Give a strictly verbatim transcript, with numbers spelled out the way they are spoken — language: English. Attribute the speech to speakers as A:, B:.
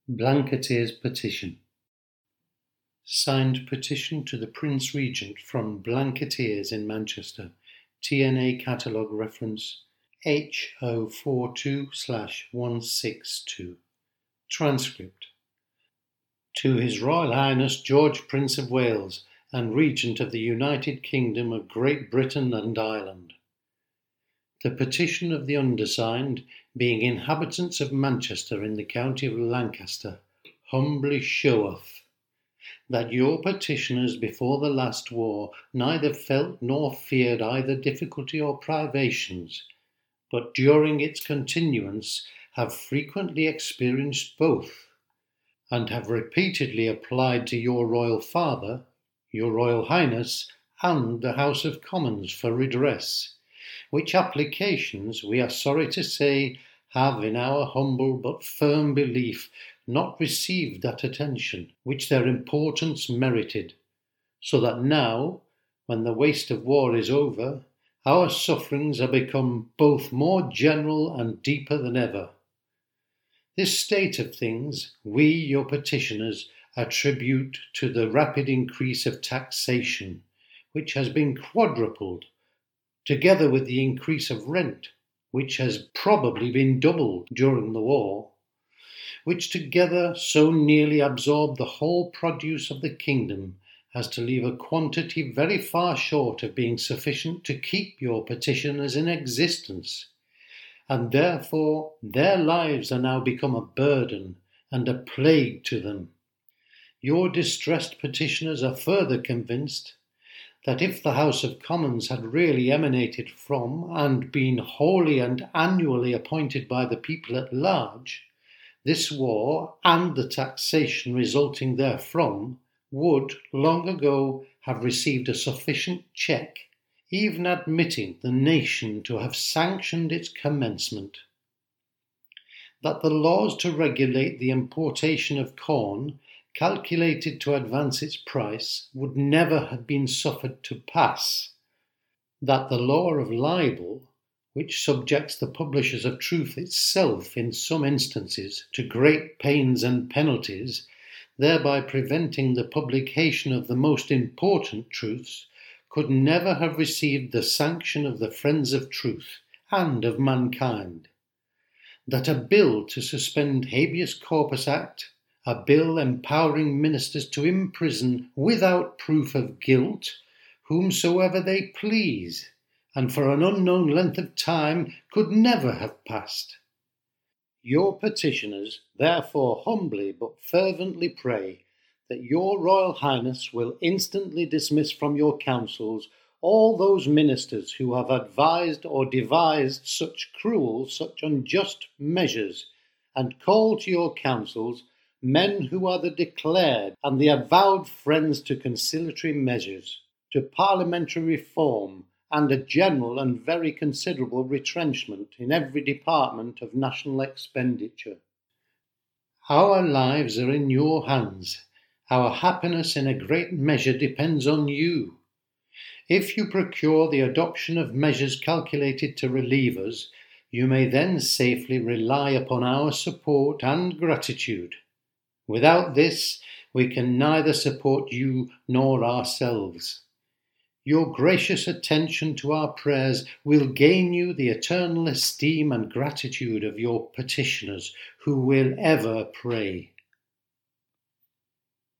A: Blanketeer's Petition. Signed petition to the Prince Regent from Blanketeers in Manchester. T N A catalogue reference H zero four two one six two. Transcript. To His Royal Highness George Prince of Wales and Regent of the United Kingdom of Great Britain and Ireland. The petition of the undersigned, being inhabitants of Manchester in the county of Lancaster, humbly showeth that your petitioners before the last war neither felt nor feared either difficulty or privations, but during its continuance have frequently experienced both, and have repeatedly applied to your Royal Father, your Royal Highness, and the House of Commons for redress, which applications, we are sorry to say, have in our humble but firm belief not received that attention which their importance merited, so that now, when the waste of war is over, our sufferings are become both more general and deeper than ever. This state of things we, your petitioners, attribute to the rapid increase of taxation, which has been quadrupled, together with the increase of rent, which has probably been doubled during the war, which together so nearly absorb the whole produce of the kingdom as to leave a quantity very far short of being sufficient to keep your petitioners in existence, and therefore their lives are now become a burden and a plague to them. Your distressed petitioners are further convinced that if the House of Commons had really emanated from and been wholly and annually appointed by the people at large, this war and the taxation resulting therefrom would long ago have received a sufficient check, even admitting the nation to have sanctioned its commencement. That the laws to regulate the importation of corn calculated to advance its price would never have been suffered to pass, that the law of libel, which subjects the publishers of truth itself in some instances to great pains and penalties, thereby preventing the publication of the most important truths, could never have received the sanction of the friends of truth and of mankind, that a bill to suspend Habeas Corpus Act, a bill empowering ministers to imprison without proof of guilt whomsoever they please, and for an unknown length of time, could never have passed. Your petitioners therefore humbly but fervently pray that your Royal Highness will instantly dismiss from your councils all those ministers who have advised or devised such cruel, such unjust measures, and call to your councils men who are the declared and the avowed friends to conciliatory measures, to parliamentary reform, and a general and very considerable retrenchment in every department of national expenditure. Our lives are in your hands. Our happiness in a great measure depends on you. If you procure the adoption of measures calculated to relieve us, you may then safely rely upon our support and gratitude. Without this, we can neither support you nor ourselves. Your gracious attention to our prayers will gain you the eternal esteem and gratitude of your petitioners, who will ever pray.